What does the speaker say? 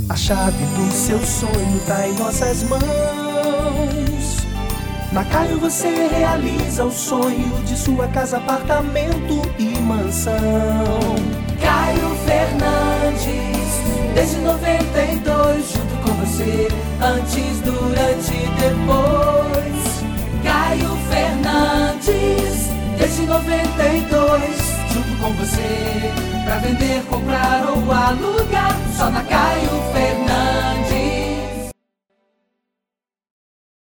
A chave do seu sonho tá em nossas mãos. Na Caio você realiza o sonho de sua casa, apartamento e mansão. Caio Fernandes, desde 92, junto com você, antes, durante e depois. Caio Fernandes, desde 92, junto com você, pra vender, comprar ou alugar, só na Caio Fernandes.